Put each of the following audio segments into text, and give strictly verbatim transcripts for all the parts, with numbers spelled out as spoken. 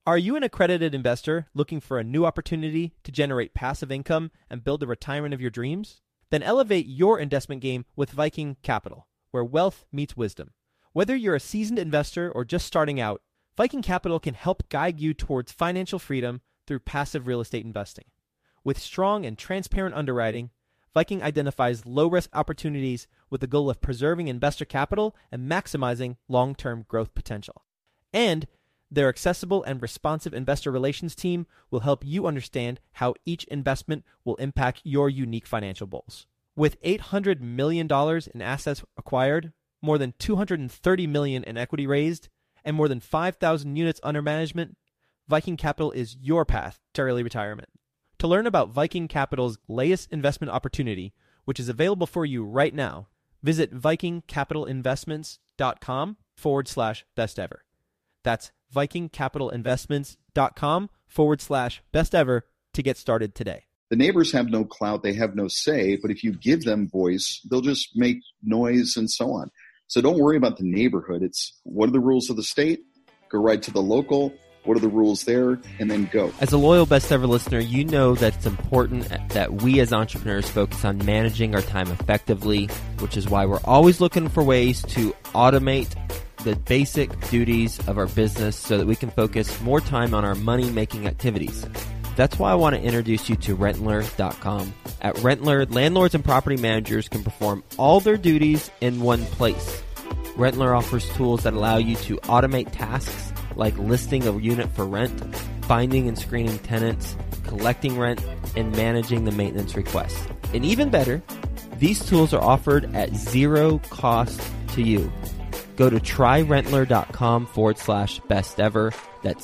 Are you an accredited investor looking for a new opportunity to generate passive income and build the retirement of your dreams? Then elevate your investment game with Viking Capital, where wealth meets wisdom. Whether you're a seasoned investor or just starting out, Viking Capital can help guide you towards financial freedom through passive real estate investing. With strong and transparent underwriting, Viking identifies low-risk opportunities with the goal of preserving investor capital and maximizing long-term growth potential. And their accessible and responsive investor relations team will help you understand how each investment will impact your unique financial goals. With eight hundred million dollars in assets acquired, more than two hundred thirty million dollars in equity raised, and more than five thousand units under management, Viking Capital is your path to early retirement. To learn about Viking Capital's latest investment opportunity, which is available for you right now, visit vikingcapitalinvestments.com forward slash best ever. That's vikingcapitalinvestments.com forward slash best ever to get started today. The neighbors have no clout, they have no say, but if you give them voice, they'll just make noise and so on. So don't worry about the neighborhood. It's what are the rules of the state? Go right to the local. What are the rules there? And then go. As a loyal Best Ever listener, you know that it's important that we as entrepreneurs focus on managing our time effectively, which is why we're always looking for ways to automate the basic duties of our business so that we can focus more time on our money-making activities. That's why I want to introduce you to Rentler dot com. At Rentler, landlords and property managers can perform all their duties in one place. Rentler offers tools that allow you to automate tasks like listing a unit for rent, finding and screening tenants, collecting rent, and managing the maintenance requests. And even better, these tools are offered at zero cost to you. Go to tryrentler.com forward slash best ever. That's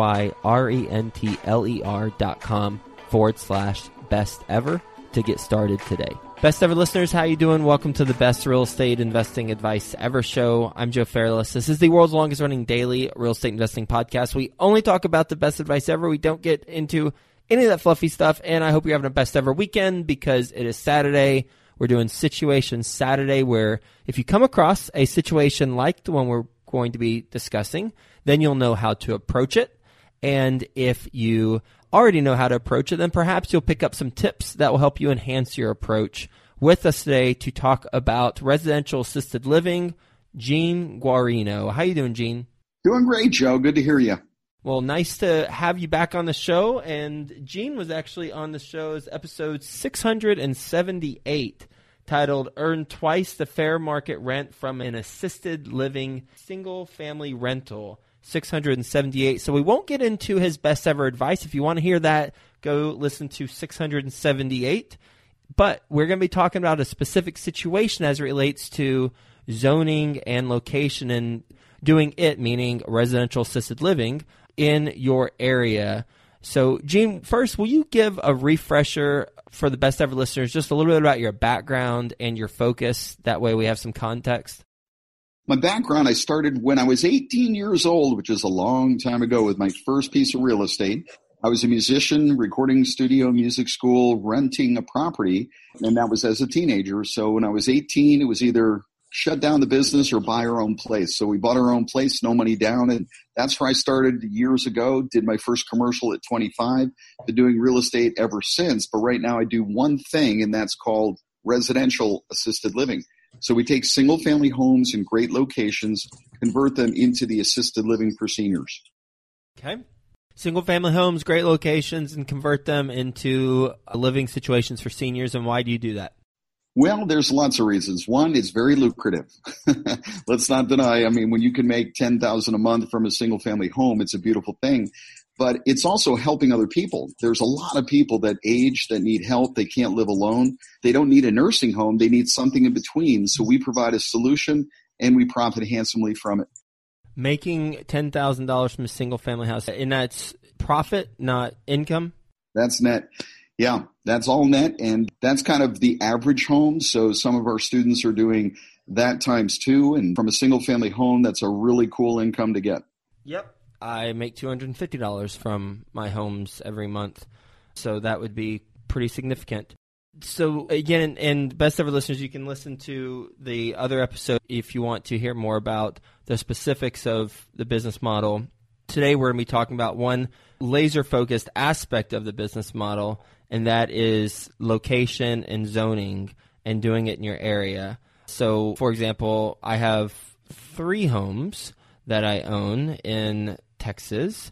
T-R-Y-R-E-N-T-L-E-R dot com forward slash best ever to get started today. Best Ever listeners, how you doing? Welcome to the Best Real Estate Investing Advice Ever show. I'm Joe Fairless. This is the world's longest running daily real estate investing podcast. We only talk about the best advice ever. We don't get into any of that fluffy stuff, and I hope you're having a best ever weekend because it is Saturday. We're doing Situation Saturday, where if you come across a situation like the one we're going to be discussing, then you'll know how to approach it. And if you already know how to approach it, then perhaps you'll pick up some tips that will help you enhance your approach. With us today to talk about residential assisted living, Gene Guarino. How you doing, Gene? Doing great, Joe. Good to hear you. Well, nice to have you back on the show. And Gene was actually on the show's episode six hundred seventy-eight, titled Earn Twice the Fair Market Rent from an Assisted Living Single-Family Rental. six hundred seventy-eight. So we won't get into his best ever advice. If you want to hear that, go listen to six hundred seventy-eight. But we're going to be talking about a specific situation as it relates to zoning and location and doing it, meaning residential assisted living in your area. So, Gene, first, will you give a refresher for the best ever listeners, just a little bit about your background and your focus? That way we have some context. My background, I started when I was eighteen years old, which is a long time ago, with my first piece of real estate. I was a musician, recording studio, music school, renting a property, and that was as a teenager. So when I was eighteen, it was either shut down the business or buy our own place. So we bought our own place, no money down, and that's where I started years ago, did my first commercial at twenty-five, been doing real estate ever since. But right now I do one thing, and that's called residential assisted living. So we take single-family homes in great locations, convert them into the assisted living for seniors. Okay. Single-family homes, great locations, and convert them into living situations for seniors. And why do you do that? Well, there's lots of reasons. One, it's very lucrative. Let's not deny. I mean, when you can make ten thousand dollars a month from a single-family home, it's a beautiful thing. But it's also helping other people. There's a lot of people that age, that need help. They can't live alone. They don't need a nursing home. They need something in between. So we provide a solution, and we profit handsomely from it. Making ten thousand dollars from a single-family house, and that's profit, not income? That's net. Yeah, that's all net, and that's kind of the average home. So some of our students are doing that times two, and from a single-family home, that's a really cool income to get. Yep. I make two hundred fifty dollars from my homes every month, so that would be pretty significant. So again, and best ever listeners, you can listen to the other episode if you want to hear more about the specifics of the business model. Today we're going to be talking about one laser-focused aspect of the business model, and that is location and zoning and doing it in your area. So, for example, I have three homes that I own in Texas.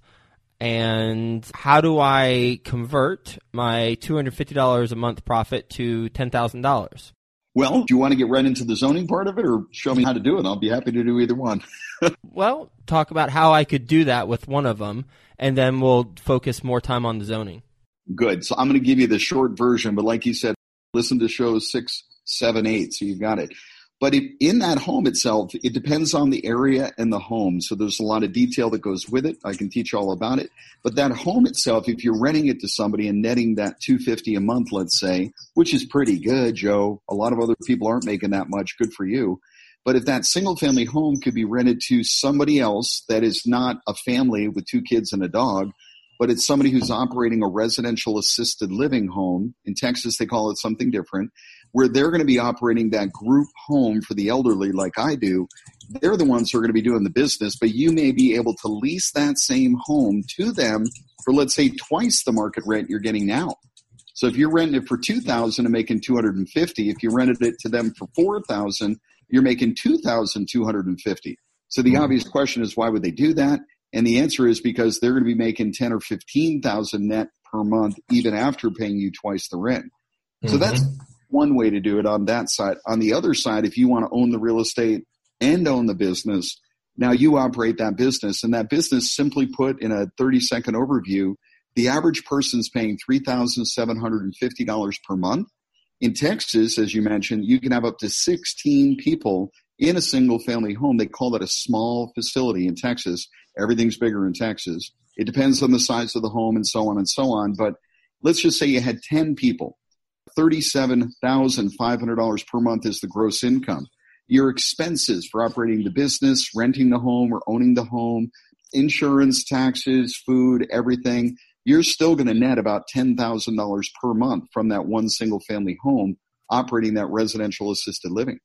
And how do I convert my two hundred fifty dollars a month profit to ten thousand dollars? Well, do you want to get right into the zoning part of it or show me how to do it? I'll be happy to do either one. Well, talk about how I could do that with one of them, and then we'll focus more time on the zoning. Good. So I'm going to give you the short version, but like you said, listen to shows six, seven, eight, so you've got it. But if, in that home itself, it depends on the area and the home. So there's a lot of detail that goes with it. I can teach all about it. But that home itself, if you're renting it to somebody and netting that two hundred fifty dollars a month, let's say, which is pretty good, Joe. A lot of other people aren't making that much. Good for you. But if that single family home could be rented to somebody else that is not a family with two kids and a dog, but it's somebody who's operating a residential assisted living home. In Texas, they call it something different, where they're going to be operating that group home for the elderly like I do. They're the ones who are going to be doing the business, but you may be able to lease that same home to them for, let's say, twice the market rent you're getting now. So if you're renting it for two thousand dollars and making two hundred fifty dollars, if you rented it to them for four thousand dollars, you're making two thousand two hundred fifty dollars. So the obvious question is, why would they do that? And the answer is because they're going to be making ten thousand or fifteen thousand net per month, even after paying you twice the rent. Mm-hmm. So that's one way to do it on that side. On the other side, if you want to own the real estate and own the business, now you operate that business. And that business, simply put in a thirty-second overview, the average person's paying three thousand seven hundred fifty dollars per month. In Texas, as you mentioned, you can have up to sixteen people in a single-family home. They call that a small facility in Texas. Everything's bigger in Texas. It depends on the size of the home and so on and so on. But let's just say you had ten people. thirty-seven thousand five hundred dollars per month is the gross income. Your expenses for operating the business, renting the home or owning the home, insurance, taxes, food, everything, you're still going to net about ten thousand dollars per month from that one single family home operating that residential assisted living.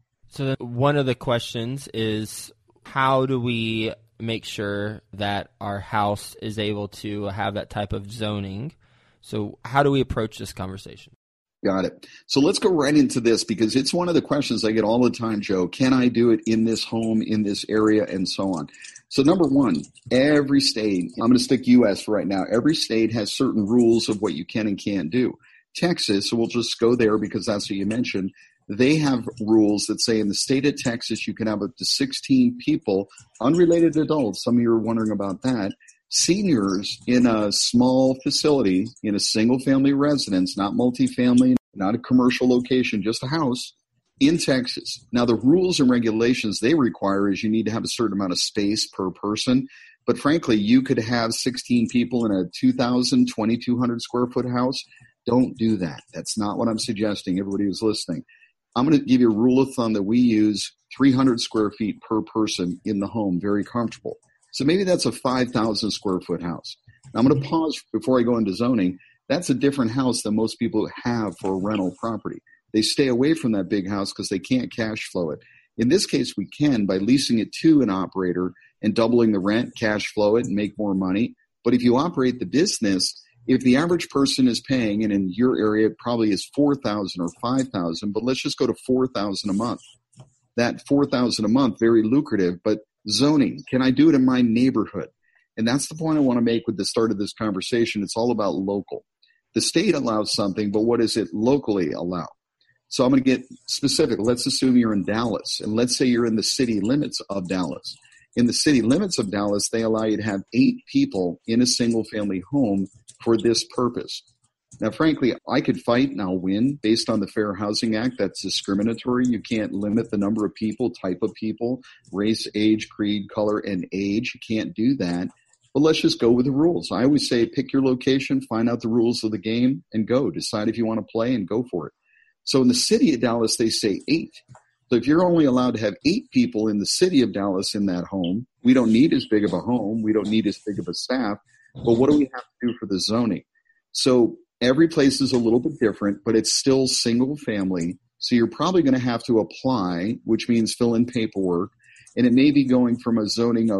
So one of the questions is, how do we make sure that our house is able to have that type of zoning? So how do we approach this conversation? Got it. So let's go right into this, because it's one of the questions I get all the time, Joe. Can I do it in this home, in this area, and so on? So number one, every state, I'm going to stick U S for right now, every state has certain rules of what you can and can't do. Texas, so we'll just go there because that's what you mentioned, they have rules that say in the state of Texas you can have up to sixteen people, unrelated adults, some of you are wondering about that, seniors in a small facility, in a single-family residence, not multifamily, not a commercial location, just a house, in Texas. Now, the rules and regulations they require is you need to have a certain amount of space per person. But frankly, you could have sixteen people in a two thousand, twenty-two hundred square foot house. Don't do that. That's not what I'm suggesting, everybody who's listening. I'm going to give you a rule of thumb that we use, three hundred square feet per person in the home, very comfortable. So maybe that's a five thousand square foot house. Now, I'm going to pause before I go into zoning. That's a different house than most people have for a rental property. They stay away from that big house because they can't cash flow it. In this case, we can by leasing it to an operator and doubling the rent, cash flow it, and make more money. But if you operate the business, if the average person is paying, and in your area it probably is four thousand dollars or five thousand dollars, but let's just go to four thousand dollars a month. That four thousand dollars a month, very lucrative, but zoning, can I do it in my neighborhood? And that's the point I want to make with the start of this conversation. It's all about local. The state allows something, but what does it locally allow? So I'm going to get specific. Let's assume you're in Dallas, and let's say you're in the city limits of Dallas. In the city limits of Dallas, they allow you to have eight people in a single-family home for this purpose. Now, frankly, I could fight and I'll win based on the Fair Housing Act. That's discriminatory. You can't limit the number of people, type of people, race, age, creed, color, and age. You can't do that. But let's just go with the rules. I always say pick your location, find out the rules of the game, and go. Decide if you want to play and go for it. So in the city of Dallas, they say eight. So if you're only allowed to have eight people in the city of Dallas in that home, we don't need as big of a home. We don't need as big of a staff. But what do we have to do for the zoning? So every place is a little bit different, but it's still single family. So you're probably going to have to apply, which means fill in paperwork. And it may be going from a zoning of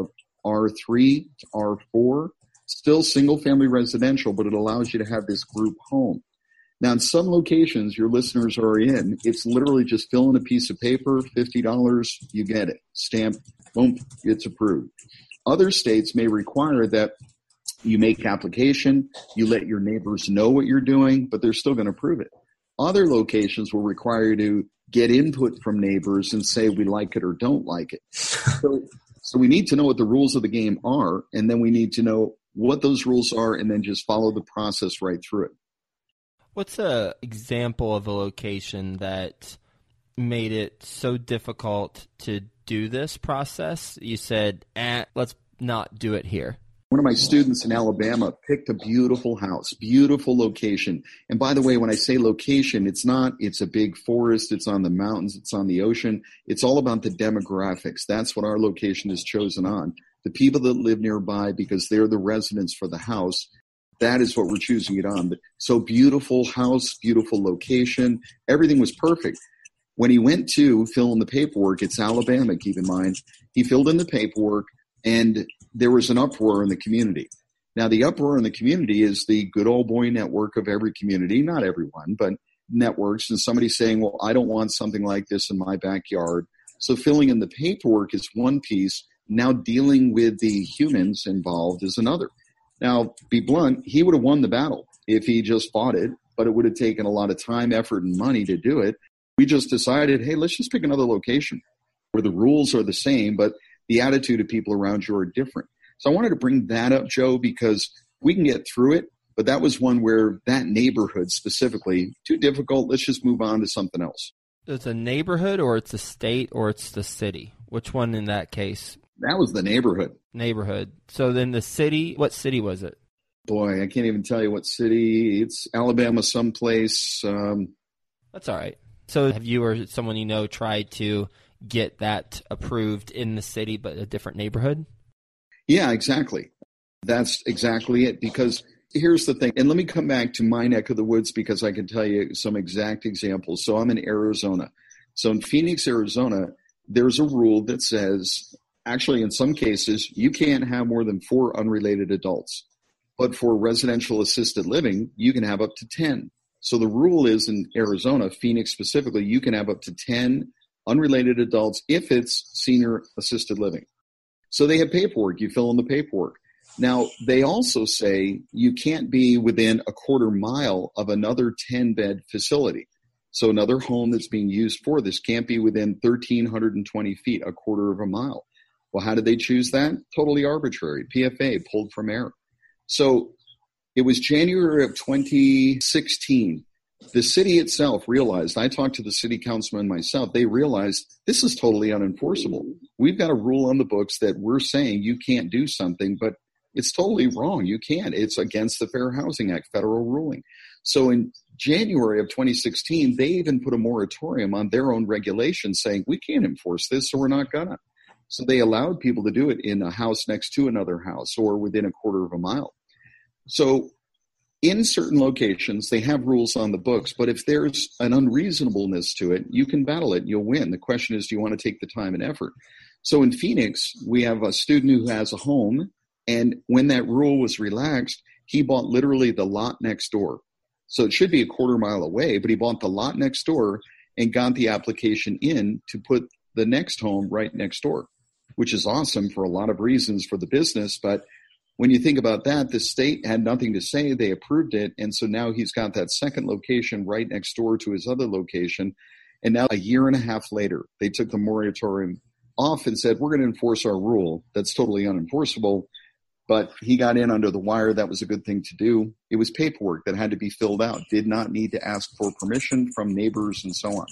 R three to R four, still single-family residential, but it allows you to have this group home. Now, in some locations your listeners are in, it's literally just fill in a piece of paper, fifty dollars, you get it. Stamp, boom, it's approved. Other states may require that you make application, you let your neighbors know what you're doing, but they're still going to approve it. Other locations will require you to get input from neighbors and say we like it or don't like it. So, so we need to know what the rules of the game are, and then we need to know what those rules are and then just follow the process right through it. What's an example of a location that made it so difficult to do this process? You said, eh, let's not do it here. One of my students in Alabama picked a beautiful house, beautiful location. And by the way, when I say location, it's not, it's a big forest, it's on the mountains, it's on the ocean. It's all about the demographics. That's what our location is chosen on. The people that live nearby, because they're the residents for the house, that is what we're choosing it on. But so beautiful house, beautiful location, everything was perfect. When he went to fill in the paperwork, it's Alabama, keep in mind, he filled in the paperwork and there was an uproar in the community. Now, the uproar in the community is the good old boy network of every community, not everyone, but networks, and somebody saying, well, I don't want something like this in my backyard. So filling in the paperwork is one piece. Now dealing with the humans involved is another. Now, be blunt, he would have won the battle if he just fought it, but it would have taken a lot of time, effort, and money to do it. We just decided, hey, let's just pick another location where the rules are the same, but the attitude of people around you are different. So I wanted to bring that up, Joe, because we can get through it, but that was one where that neighborhood specifically, too difficult. Let's just move on to something else. It's a neighborhood or it's a state or it's the city? Which one in that case? That was the neighborhood. Neighborhood. So then the city, what city was it? Boy, I can't even tell you what city. It's Alabama someplace. Um, That's all right. So have you or someone you know tried to get that approved in the city but a different neighborhood? Yeah, exactly. That's exactly it. Because here's the thing, and let me come back to my neck of the woods because I can tell you some exact examples. So I'm in Arizona. So in Phoenix, Arizona, there's a rule that says, actually in some cases, you can't have more than four unrelated adults. But for residential assisted living, you can have up to ten. So the rule is in Arizona, Phoenix specifically, you can have up to ten unrelated adults if it's senior assisted living. So they have paperwork. You fill in the paperwork. Now, they also say you can't be within a quarter mile of another ten-bed facility. So another home that's being used for this can't be within one thousand three hundred twenty feet, a quarter of a mile. Well, how did they choose that? Totally arbitrary. P F A, pulled from air. So it was January of twenty sixteen. The city itself realized, I talked to the city councilman myself, they realized this is totally unenforceable. We've got a rule on the books that we're saying you can't do something, but it's totally wrong. You can't. It's against the Fair Housing Act, federal ruling. So in January of twenty sixteen, they even put a moratorium on their own regulations saying we can't enforce this, so we're not gonna. So they allowed people to do it in a house next to another house or within a quarter of a mile. So in certain locations, they have rules on the books, but if there's an unreasonableness to it, you can battle it and you'll win. The question is, do you want to take the time and effort? So in Phoenix, we have a student who has a home, and when that rule was relaxed, he bought literally the lot next door. So it should be a quarter mile away, but he bought the lot next door and got the application in to put the next home right next door, which is awesome for a lot of reasons for the business, but when you think about that, the state had nothing to say. They approved it. And so now he's got that second location right next door to his other location. And now a year and a half later, they took the moratorium off and said, we're going to enforce our rule. That's totally unenforceable. But he got in under the wire. That was a good thing to do. It was paperwork that had to be filled out, did not need to ask for permission from neighbors and so on.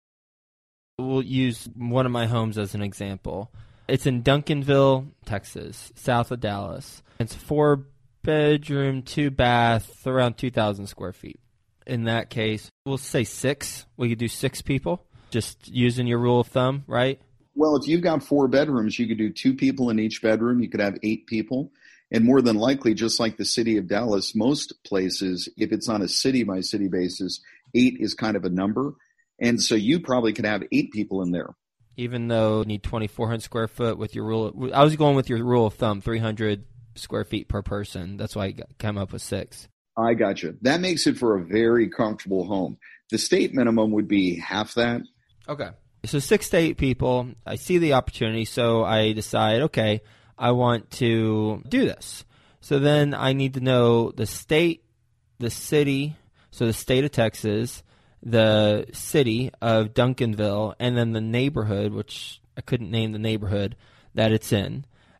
We'll use one of my homes as an example. It's in Duncanville, Texas, south of Dallas. It's four bedroom, two bath, around two thousand square feet. In that case, we'll say six. We could do six people, just using your rule of thumb, right? Well, if you've got four bedrooms, you could do two people in each bedroom. You could have eight people. And more than likely, just like the city of Dallas, most places, if it's on a city-by-city basis, eight is kind of a number. And so you probably could have eight people in there. Even though you need twenty-four hundred square foot with your rule, I was going with your rule of thumb, three hundred square feet per person. That's why I came up with six. I got you. That makes it for a very comfortable home. The state minimum would be half that. Okay. So six to eight people, I see the opportunity, so I decide, okay, I want to do this. So then I need to know the state, the city, so the state of Texas, the city of Duncanville, and then the neighborhood, which I couldn't name the neighborhood that it's in.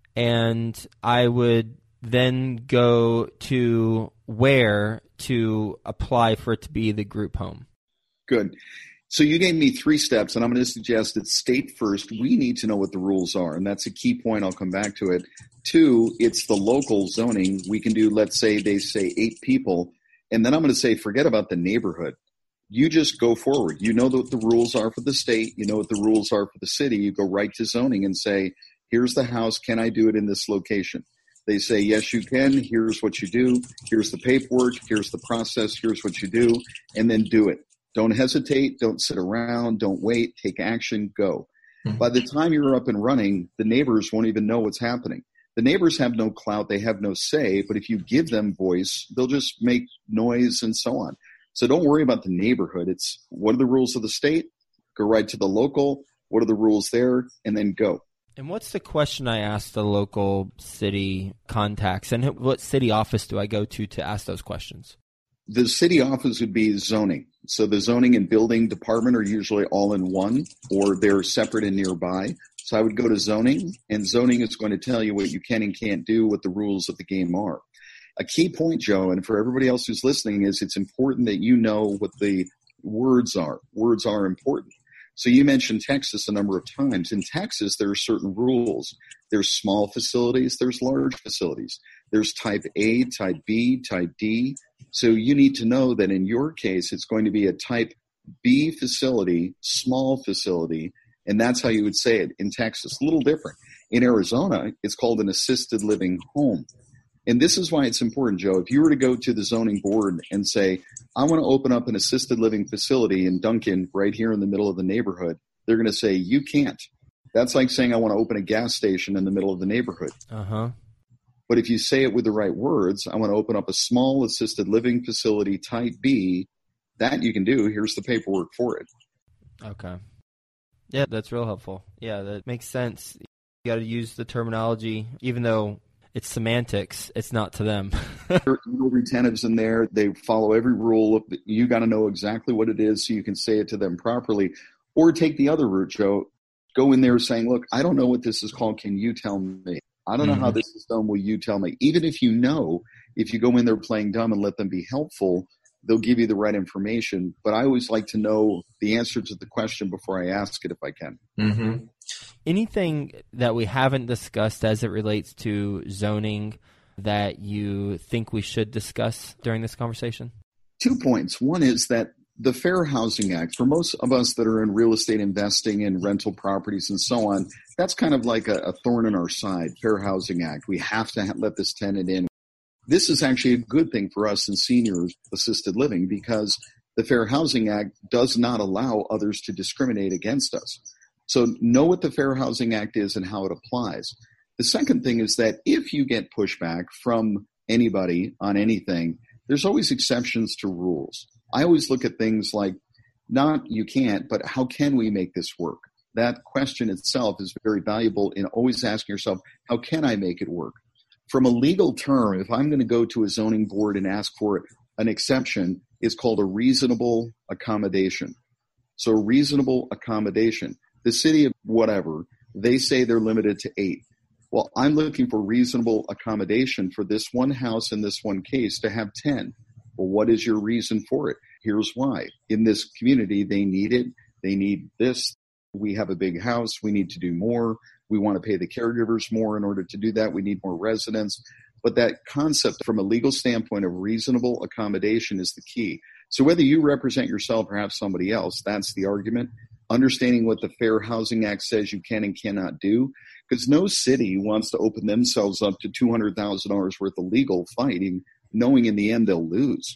And I would then go to where to apply for it to be the group home. Good. So you gave me three steps, and I'm going to suggest that state first. We need to know what the rules are, and that's a key point. I'll come back to it. Two, it's the local zoning. We can do, let's say they say eight people, and then I'm going to say forget about the neighborhood. You just go forward. You know what the rules are for the state. You know what the rules are for the city. You go right to zoning and say, here's the house. Can I do it in this location? They say, yes, you can. Here's what you do. Here's the paperwork. Here's the process. Here's what you do. And then do it. Don't hesitate. Don't sit around. Don't wait. Take action. Go. Mm-hmm. By the time you're up and running, the neighbors won't even know what's happening. The neighbors have no clout. They have no say. But if you give them voice, they'll just make noise and so on. So don't worry about the neighborhood. It's what are the rules of the state? Go right to the local. What are the rules there? And then go. And what's the question I ask the local city contacts? And what city office do I go to to ask those questions? The city office would be zoning. So the zoning and building department are usually all in one, or they're separate and nearby. So I would go to zoning, and zoning is going to tell you what you can and can't do, what the rules of the game are. A key point, Joe, and for everybody else who's listening, is it's important that you know what the words are. Words are important. So you mentioned Texas a number of times. In Texas, there are certain rules. There's small facilities. There's large facilities. There's type A, type B, type D. So you need to know that in your case, it's going to be a type B facility, small facility, and that's how you would say it in Texas. A little different. In Arizona, it's called an assisted living home. And this is why it's important, Joe. If you were to go to the zoning board and say, I want to open up an assisted living facility in Duncan right here in the middle of the neighborhood, they're going to say, you can't. That's like saying I want to open a gas station in the middle of the neighborhood. Uh-huh. But if you say it with the right words, I want to open up a small assisted living facility type B, that you can do. Here's the paperwork for it. Okay. Yeah, that's real helpful. Yeah, that makes sense. You got to use the terminology, even though it's semantics, it's not to them. There are no retentives in there. They follow every rule. You got to know exactly what it is so you can say it to them properly. Or take the other route, Joe. Go in there saying, look, I don't know what this is called. Can you tell me? I don't know mm-hmm. how this is done. Will you tell me? Even if you know, if you go in there playing dumb and let them be helpful, they'll give you the right information. But I always like to know the answer to the question before I ask it if I can. Mm-hmm. Anything that we haven't discussed as it relates to zoning that you think we should discuss during this conversation? Two points. One is that the Fair Housing Act, for most of us that are in real estate investing and rental properties and so on, that's kind of like a, a thorn in our side, Fair Housing Act. We have to ha- let this tenant in. This is actually a good thing for us in seniors assisted living because the Fair Housing Act does not allow others to discriminate against us. So know what the Fair Housing Act is and how it applies. The second thing is that if you get pushback from anybody on anything, there's always exceptions to rules. I always look at things like not you can't, but how can we make this work? That question itself is very valuable in always asking yourself, how can I make it work? From a legal term, if I'm going to go to a zoning board and ask for an exception, it's called a reasonable accommodation. So a reasonable accommodation. The city of whatever, they say they're limited to eight. Well, I'm looking for reasonable accommodation for this one house in this one case to have ten. Well, what is your reason for it? Here's why. In this community, they need it. They need this. We have a big house. We need to do more. We want to pay the caregivers more in order to do that. We need more residents. But that concept from a legal standpoint of reasonable accommodation is the key. So whether you represent yourself or have somebody else, that's the argument. Understanding what the Fair Housing Act says you can and cannot do, because no city wants to open themselves up to two hundred thousand dollars worth of legal fighting, knowing in the end they'll lose.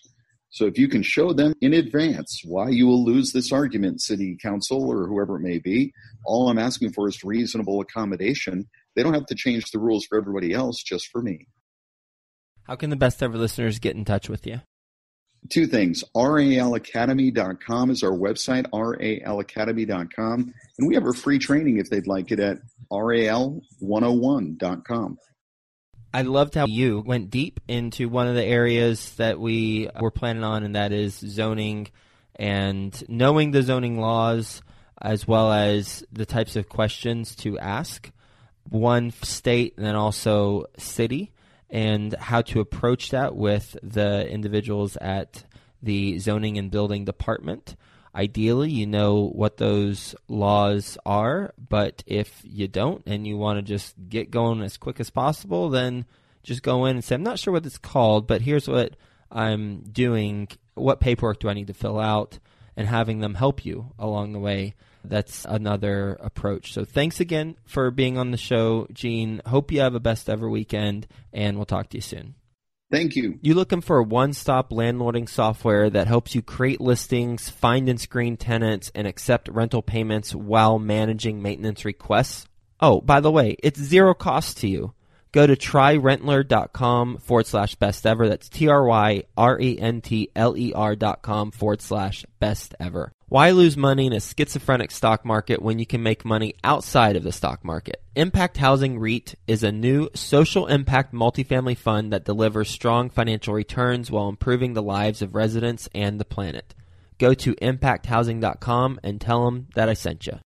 So if you can show them in advance why you will lose this argument, city council or whoever it may be, all I'm asking for is reasonable accommodation. They don't have to change the rules for everybody else, just for me. How can the Best Ever listeners get in touch with you? Two things. R A L academy dot com is our website, R A L academy dot com. And we have a free training if they'd like it at R A L one oh one dot com. I loved how you went deep into one of the areas that we were planning on, and that is zoning and knowing the zoning laws as well as the types of questions to ask. One state and then also city, and how to approach that with the individuals at the zoning and building department. Ideally, you know what those laws are, but if you don't and you want to just get going as quick as possible, then just go in and say, I'm not sure what it's called, but here's what I'm doing. What paperwork do I need to fill out? And having them help you along the way. That's another approach. So thanks again for being on the show, Gene. Hope you have a best ever weekend, and we'll talk to you soon. Thank you. You looking for a one-stop landlording software that helps you create listings, find and screen tenants, and accept rental payments while managing maintenance requests? Oh, by the way, it's zero cost to you. Go to tryrentler.com forward slash best ever. That's T-R-Y-R-E-N-T-L-E-R dot com forward slash best ever. Why lose money in a schizophrenic stock market when you can make money outside of the stock market? Impact Housing REIT is a new social impact multifamily fund that delivers strong financial returns while improving the lives of residents and the planet. Go to impact housing dot com and tell them that I sent you.